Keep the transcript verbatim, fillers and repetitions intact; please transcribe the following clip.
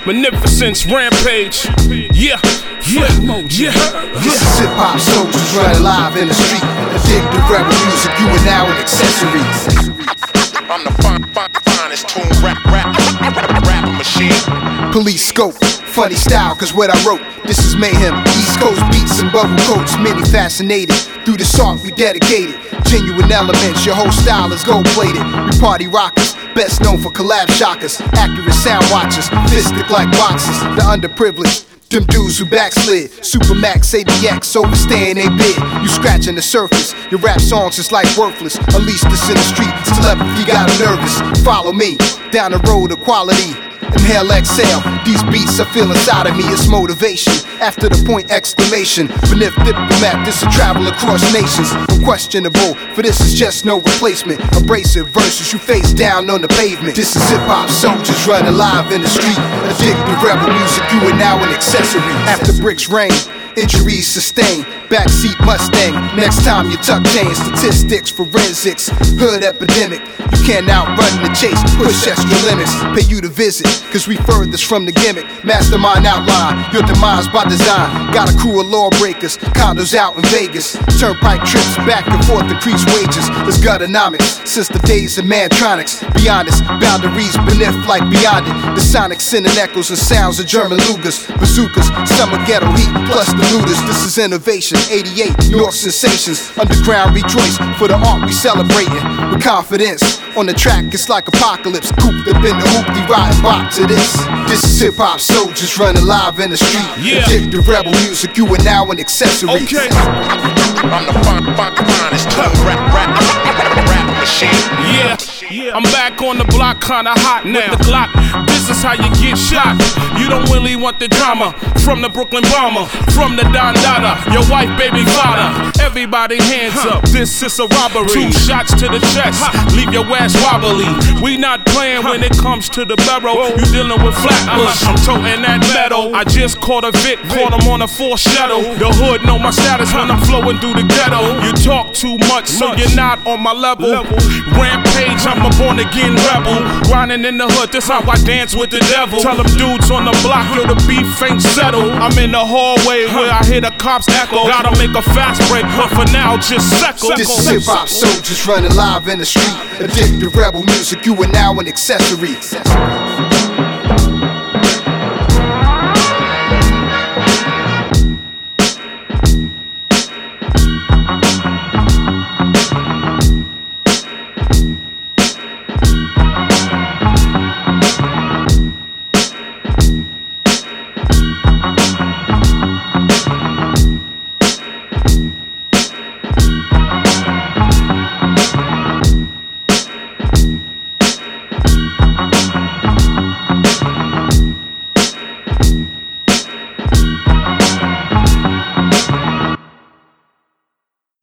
Magnificence, Rampage. Yeah, yeah, yeah. This is hip hop soldiers running live in the street. Addictive rebel music, you are now an accessory. I'm the fine, fine, finest tune rap, rap, rap, rap machine. Police scope, funny style, cause what I wrote, this is mayhem. East Coast beats and bubble coats, many fascinated. Through the song we dedicated. Genuine elements, your whole style is gold plated. We party rockers, best known for collab shockers. Accurate sound watchers, fistic like boxers. The underprivileged, them dudes who backslid. Supermax, A D X, overstaying they bid. You scratching the surface, your rap songs is like worthless. Unleash this in the street, telepathy got them nervous. Follow me, down the road of quality. Inhale, exhale, these beats I feel inside of me, it's motivation. After the point, exclamation. Beneath diplomat, this will travel across nations. Unquestionable, for this is just no replacement. Abrasive verses you face down on the pavement. This is hip-hop soldiers running live in the street. Addictive rebel music, you are now an accessory. After bricks rain, injuries sustained. Backseat Mustang, next time you tuck chain. Statistics, forensics, hood epidemic. You can't outrun the chase, push extra limits. Pay you to visit, cause we furthest from the gimmick. Mastermind outline, your demise by design. Got a crew of lawbreakers, condos out in Vegas. Turnpike trips back and forth, increase wages. It's gutonomics, since the days of Mantronics. Beyond us, boundaries beneath like beyond it. The sonic sending echoes and sounds of German Lugers. Bazookas, summer ghetto heat, plus the looters. This is innovation, eighty-eight, New York sensations. Underground rejoice for the art we celebrating. With confidence, on the track it's like apocalypse. Cooped up in the hoopty riding bop to this. This is hip hop soldiers running live in the street. Yeah. Addictive rebel music, you are now an accessory. Okay. I'm the fine, fine, finest tune rap, rap, rap, rap machine. Yeah, yeah, I'm back on the block, kinda hot now. With the Glock, this is how you get shot. You don't really want the drama. From the Brooklyn Bomber, from the Don Dada, your wife, baby father. Everybody hands up, this is a robbery. Two shots to the chest, leave your ass wobbly. We not playing when it comes to the barrel. You dealing with Flatbush, I'm toting that metal. I just caught a Vic, caught him on a foreshadow. The hood know my status when I'm flowing through the ghetto. You talk too much, so you're not on my level. Rampage, I'm a born again rebel. Grinding in the hood, this how I dance with the devil. Tell them dudes on the block, yo, the beef ain't settled. I'm in the hallway where I hear the cops echo. Gotta make a fast break, but for now, just settle. This is hip hop soldiers running live in the street. Addictive rebel music, you are now an accessory.